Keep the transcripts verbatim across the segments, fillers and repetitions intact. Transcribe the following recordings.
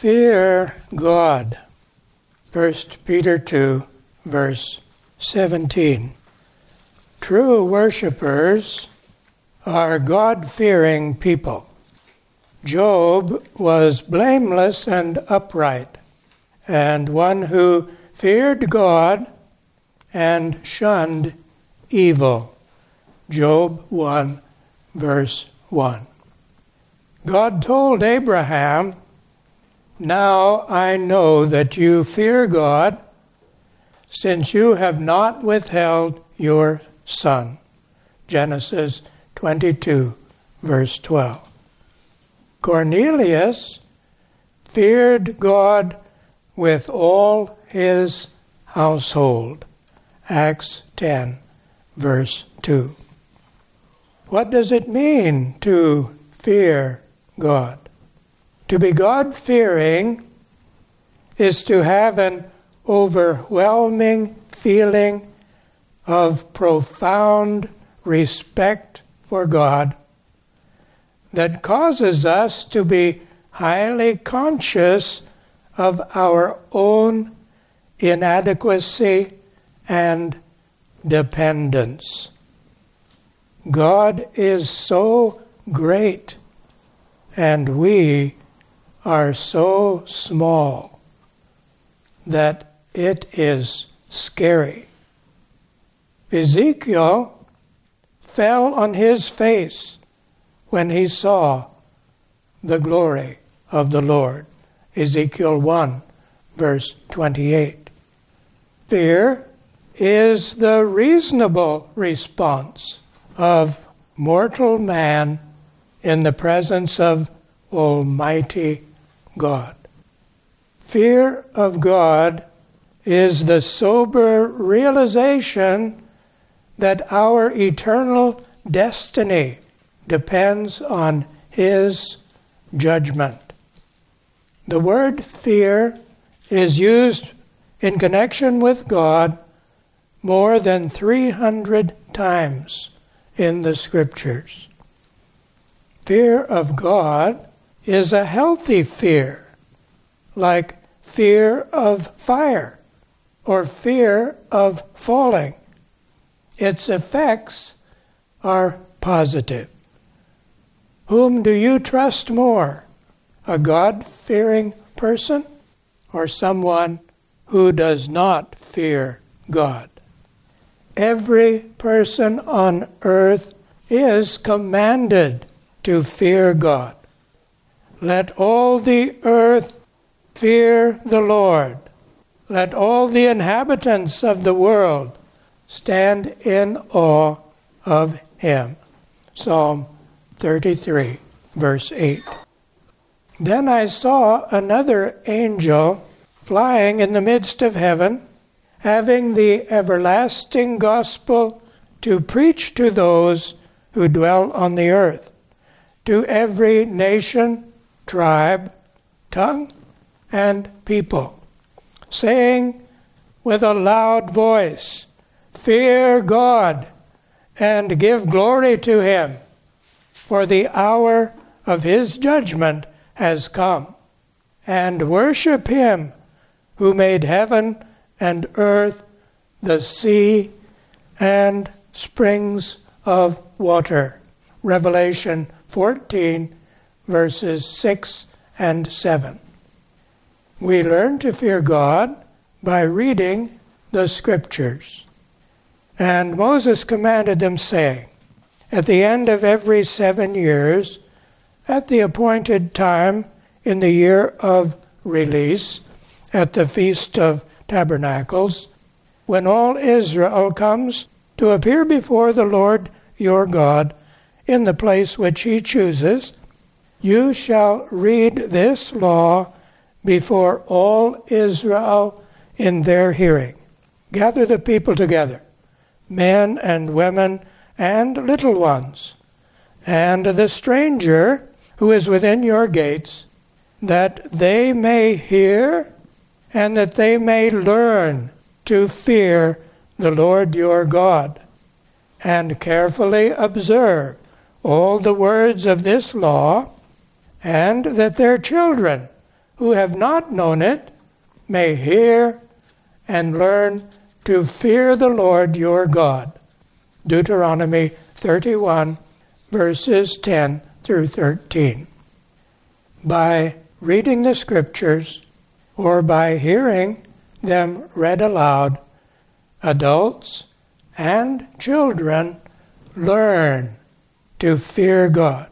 Fear God. First Peter two, verse seventeen. True worshipers are God-fearing people. Job was blameless and upright, and one who feared God and shunned evil. Job one, verse one. God told Abraham, "Now I know that you fear God, since you have not withheld your son." Genesis twenty-two, verse twelve. Cornelius feared God with all his household. Acts ten, verse two. What does it mean to fear God? To be God-fearing is to have an overwhelming feeling of profound respect for God that causes us to be highly conscious of our own inadequacy and dependence. God is so great, and we are so small that it is scary. Ezekiel fell on his face when he saw the glory of the Lord. Ezekiel one, verse twenty-eight. Fear is the reasonable response of mortal man in the presence of Almighty God. Fear of God is the sober realization that our eternal destiny depends on His judgment. The word fear is used in connection with God more than three hundred times in the Scriptures. Fear of God is a healthy fear, like fear of fire or fear of falling. Its effects are positive. Whom do you trust more, a God-fearing person or someone who does not fear God? Every person on earth is commanded to fear God. Let all the earth fear the Lord. Let all the inhabitants of the world stand in awe of Him. Psalm thirty-three, verse eight. Then I saw another angel flying in the midst of heaven, having the everlasting gospel to preach to those who dwell on the earth, to every nation, tribe, tongue, and people, saying with a loud voice, "Fear God and give glory to Him, for the hour of His judgment has come, and worship Him who made heaven and earth, the sea, and springs of water." Revelation fourteen, verses six and seven. We learn to fear God by reading the Scriptures. And Moses commanded them, saying, "At the end of every seven years, at the appointed time in the year of release, at the Feast of Tabernacles, when all Israel comes to appear before the Lord your God in the place which He chooses, you shall read this law before all Israel in their hearing. Gather the people together, men and women and little ones, and the stranger who is within your gates, that they may hear and that they may learn to fear the Lord your God, and carefully observe all the words of this law, and that their children who have not known it may hear and learn to fear the Lord your God. Deuteronomy thirty-one, verses ten through thirteen. By reading the Scriptures or by hearing them read aloud, adults and children learn to fear God.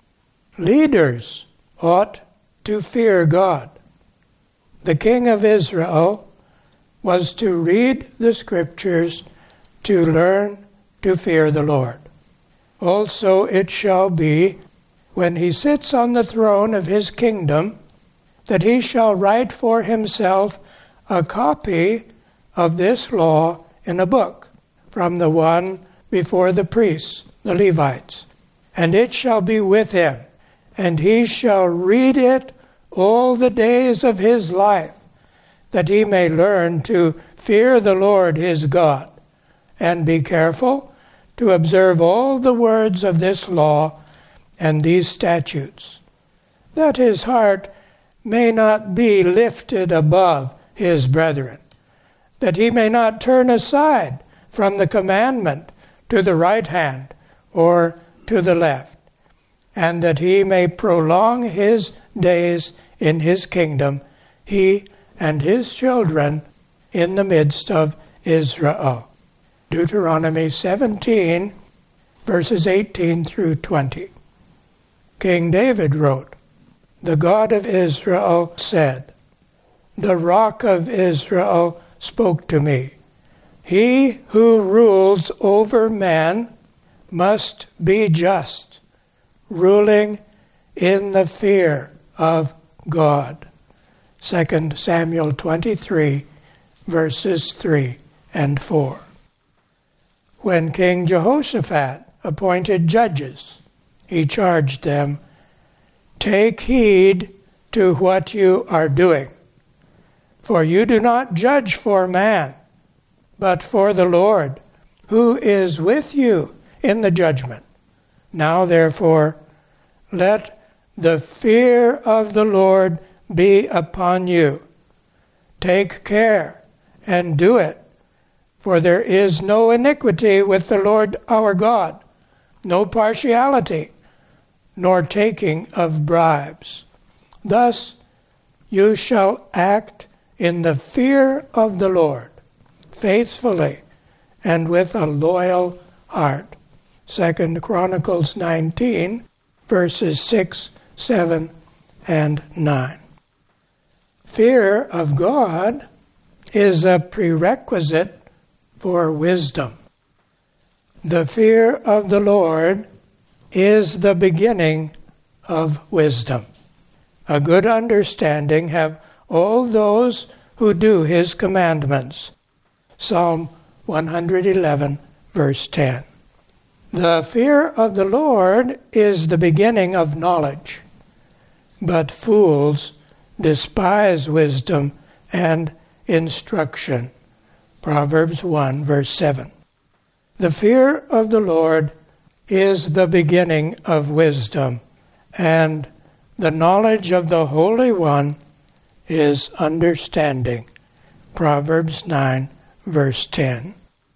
Leaders ought to fear God. The king of Israel was to read the Scriptures to learn to fear the Lord. Also it shall be, when he sits on the throne of his kingdom, that he shall write for himself a copy of this law in a book, from the one before the priests, the Levites. And it shall be with him, and he shall read it all the days of his life, that he may learn to fear the Lord his God, and be careful to observe all the words of this law and these statutes, that his heart may not be lifted above his brethren, that he may not turn aside from the commandment to the right hand or to the left, and that he may prolong his days in his kingdom, he and his children in the midst of Israel. Deuteronomy seventeen, verses eighteen through twenty. King David wrote, "The God of Israel said, the rock of Israel spoke to me. He who rules over man must be just, ruling in the fear of God." Second Samuel twenty-three, verses three and four. When King Jehoshaphat appointed judges, he charged them, "Take heed to what you are doing, for you do not judge for man, but for the Lord, who is with you in the judgment. Now therefore, let the fear of the Lord be upon you. Take care and do it, for there is no iniquity with the Lord our God, no partiality, nor taking of bribes. Thus you shall act in the fear of the Lord, faithfully and with a loyal heart." Second Chronicles nineteen, verses six, seven, and nine. Fear of God is a prerequisite for wisdom. The fear of the Lord is the beginning of wisdom. A good understanding have all those who do his commandments. Psalm one eleven, verse ten. The fear of the Lord is the beginning of knowledge, but fools despise wisdom and instruction. Proverbs one, verse seven. The fear of the Lord is the beginning of wisdom, and the knowledge of the Holy One is understanding. Proverbs nine, verse ten.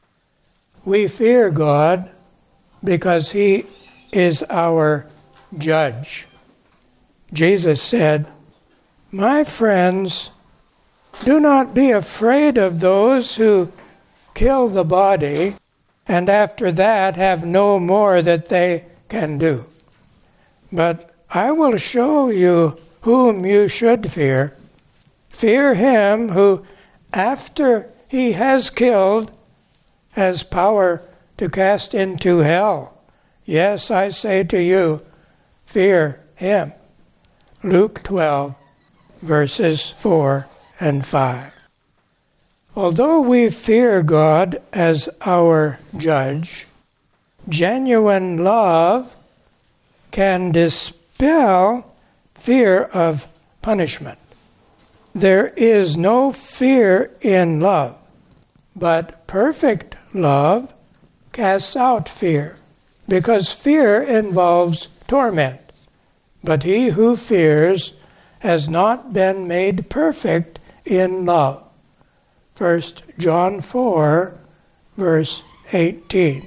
We fear God because he is our judge. Jesus said, "My friends, do not be afraid of those who kill the body, and after that have no more that they can do. But I will show you whom you should fear. Fear him who, after he has killed, has power to cast into hell. Yes, I say to you, fear him." Luke twelve, verses four and five. Although we fear God as our judge, genuine love can dispel fear of punishment. There is no fear in love, but perfect love casts out fear, because fear involves torment. But he who fears has not been made perfect in love. First John four, verse eighteen.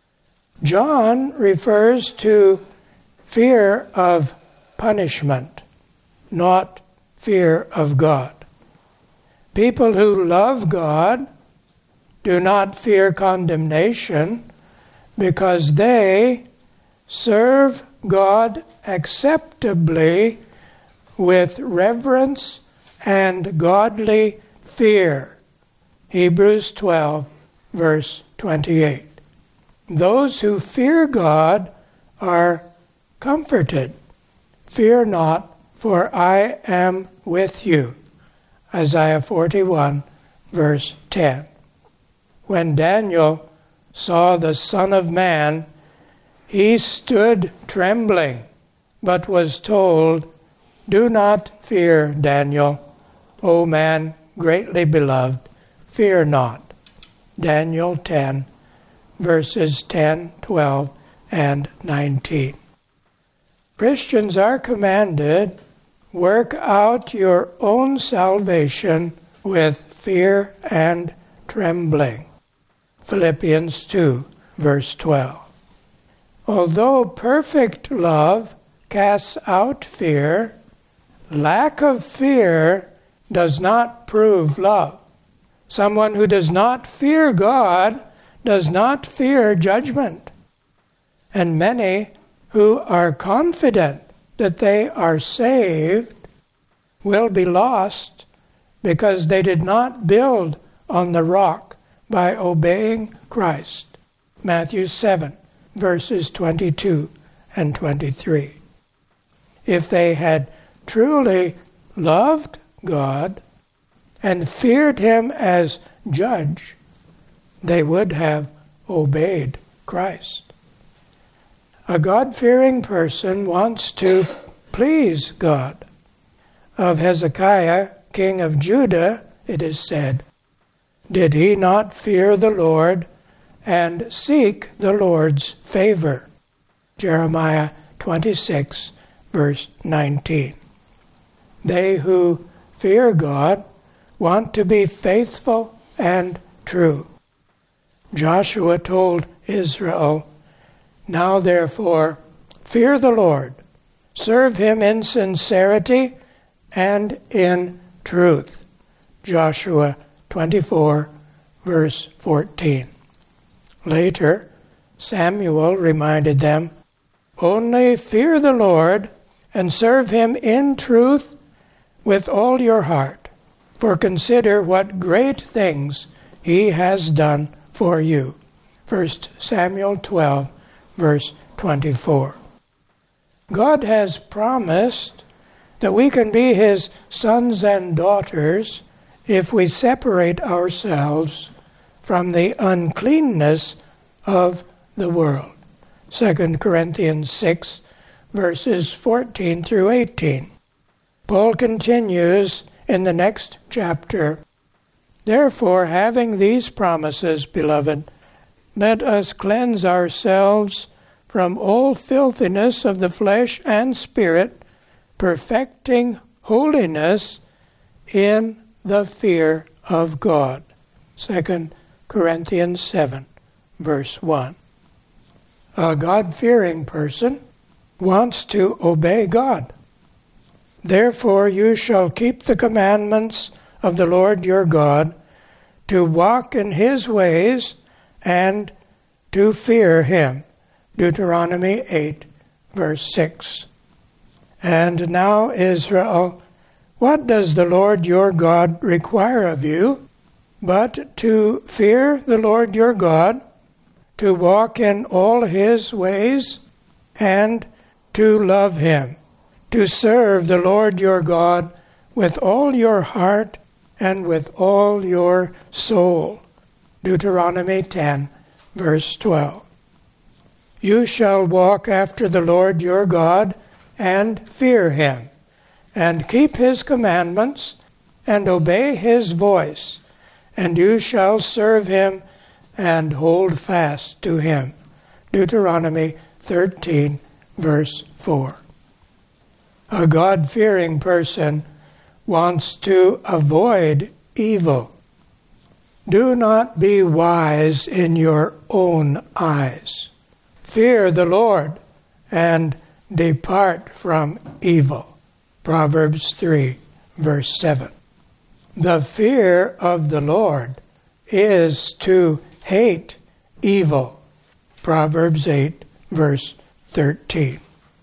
John refers to fear of punishment, not fear of God. People who love God do not fear condemnation because they serve God acceptably with reverence and godly fear. Hebrews twelve, verse twenty-eight. Those who fear God are comforted. Fear not, for I am with you. Isaiah forty-one, verse ten. When Daniel saw the Son of Man, he stood trembling, but was told, "Do not fear, Daniel, O man greatly beloved, fear not." Daniel ten, verses ten, twelve, and nineteen. Christians are commanded, work out your own salvation with fear and trembling. Philippians two, verse twelve. Although perfect love casts out fear, lack of fear does not prove love. Someone who does not fear God does not fear judgment. And many who are confident that they are saved will be lost because they did not build on the rock by obeying Christ. Matthew seven, verses twenty-two and twenty-three. If they had truly loved God and feared Him as judge, they would have obeyed Christ. A God-fearing person wants to please God. Of Hezekiah, king of Judah, it is said, "Did he not fear the Lord and seek the Lord's favor?" Jeremiah twenty-six, verse nineteen. They who fear God want to be faithful and true. Joshua told Israel, "Now therefore, fear the Lord, serve Him in sincerity and in truth." Joshua twenty-four, verse fourteen. Later, Samuel reminded them, "Only fear the Lord and serve Him in truth with all your heart, for consider what great things He has done for you." First Samuel twelve, verse twenty-four. God has promised that we can be His sons and daughters if we separate ourselves from the uncleanness of the world. Second Corinthians six, verses fourteen through eighteen. Paul continues in the next chapter, "Therefore, having these promises, beloved, let us cleanse ourselves from all filthiness of the flesh and spirit, perfecting holiness in the fear of God." Second Corinthians seven, verse one. A God-fearing person wants to obey God. "Therefore you shall keep the commandments of the Lord your God, to walk in His ways and to fear Him." Deuteronomy eight, verse six. "And now, Israel, what does the Lord your God require of you, but to fear the Lord your God, to walk in all His ways, and to love Him, to serve the Lord your God with all your heart and with all your soul." Deuteronomy ten, verse twelve. "You shall walk after the Lord your God and fear Him, and keep His commandments, and obey His voice, and you shall serve Him and hold fast to Him." Deuteronomy thirteen, verse four. A God-fearing person wants to avoid evil. Do not be wise in your own eyes. Fear the Lord and depart from evil. Proverbs three, verse seven. The fear of the Lord is to hate evil. Proverbs eight, verse thirteen.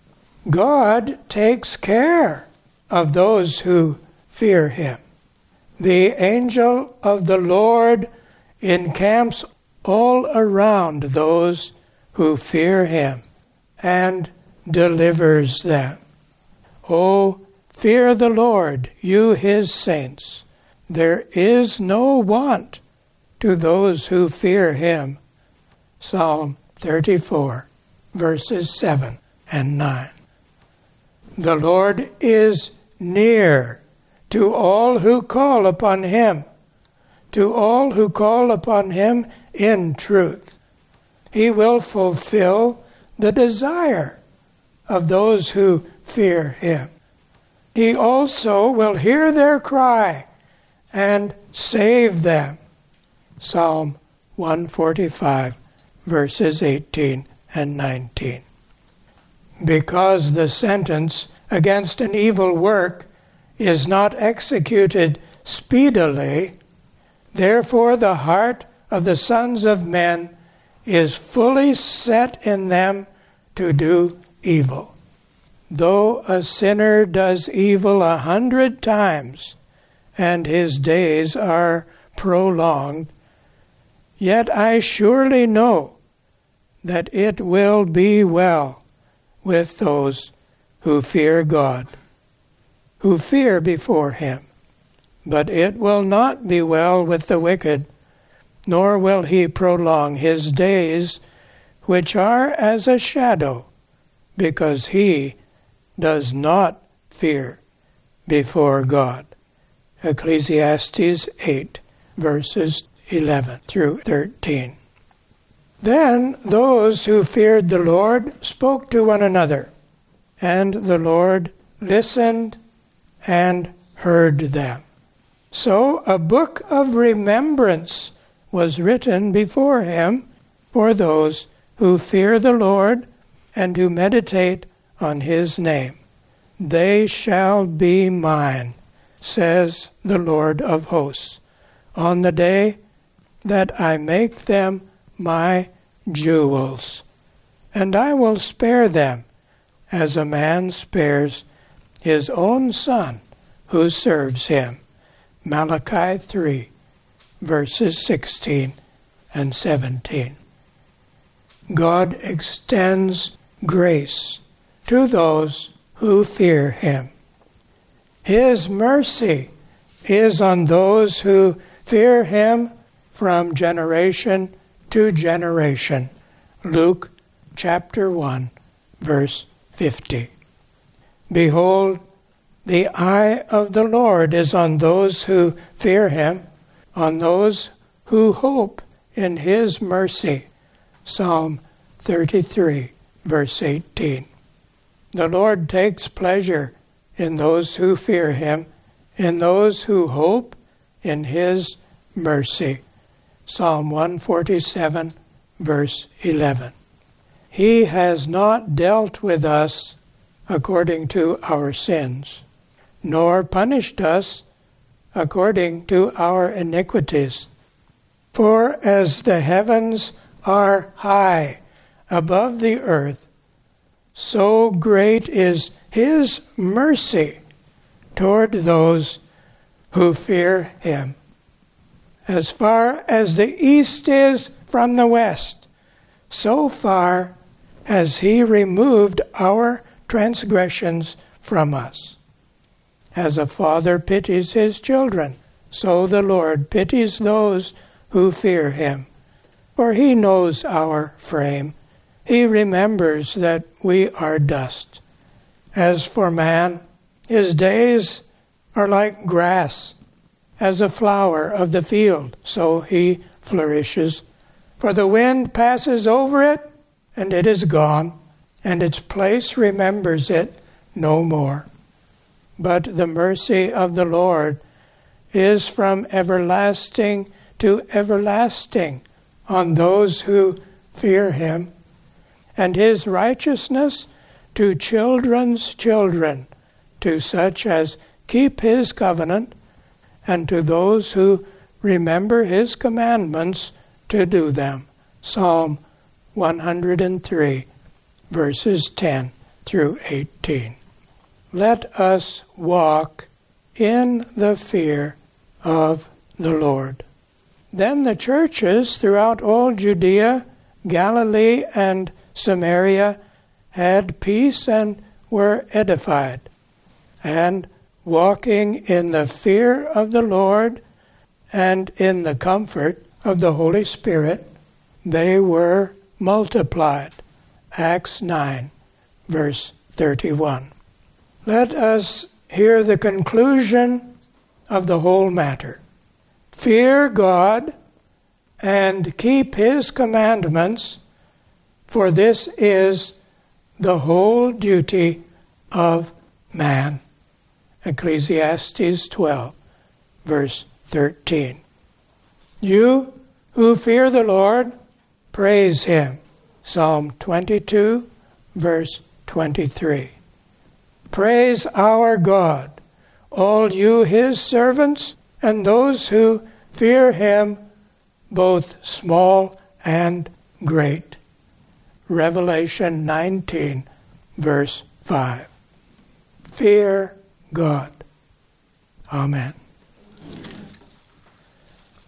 God takes care of those who fear Him. The angel of the Lord encamps all around those who fear Him and delivers them. Oh, fear the Lord, you His saints. There is no want to those who fear Him. Psalm thirty-four, verses seven and nine. The Lord is near to all who call upon Him, to all who call upon Him in truth. He will fulfill the desire of those who fear Him. He also will hear their cry and save them. Psalm one forty-five, verses eighteen and nineteen. Because the sentence against an evil work is not executed speedily, therefore the heart of the sons of men is fully set in them to do evil. Though a sinner does evil a hundred times, and his days are prolonged, yet I surely know that it will be well with those who fear God, who fear before Him. But it will not be well with the wicked, nor will he prolong his days, which are as a shadow, because he does not fear before God. Ecclesiastes eight, verses eleven through thirteen. Then those who feared the Lord spoke to one another, and the Lord listened and heard them. So a book of remembrance was written before Him for those who fear the Lord and who meditate on His name. They shall be mine, says the Lord of hosts, on the day that I make them my jewels. And I will spare them as a man spares his own son who serves him. Malachi three, verses sixteen and seventeen. God extends grace to those who fear Him. His mercy is on those who fear Him from generation to generation. Luke chapter one, verse fifty. Behold, the eye of the Lord is on those who fear Him, on those who hope in His mercy. Psalm thirty-three, verse eighteen. The Lord takes pleasure in those who fear Him, in those who hope in His mercy. Psalm one forty-seven, verse eleven. He has not dealt with us according to our sins, nor punished us according to our iniquities. For as the heavens are high above the earth, so great is His mercy toward those who fear Him. As far as the east is from the west, so far has He removed our transgressions from us. As a father pities his children, so the Lord pities those who fear Him. For He knows our frame. He remembers that we are dust. As for man, his days are like grass. As a flower of the field, so he flourishes. For the wind passes over it, and it is gone, and its place remembers it no more. But the mercy of the Lord is from everlasting to everlasting on those who fear him, and his righteousness to children's children, to such as keep his covenant, and to those who remember his commandments to do them. Psalm one hundred three, verses ten through eighteen. Let us walk in the fear of the Lord. Then the churches throughout all Judea, Galilee, and Samaria had peace and were edified. And walking in the fear of the Lord and in the comfort of the Holy Spirit, they were multiplied. Acts nine, verse thirty-one. Let us hear the conclusion of the whole matter. Fear God and keep his commandments, for this is the whole duty of man. Ecclesiastes twelve, verse thirteen. You who fear the Lord, praise him. Psalm twenty-two, verse twenty-three. Praise our God, all you his servants, and those who fear him, both small and great. Revelation nineteen, verse five. Fear God. Amen.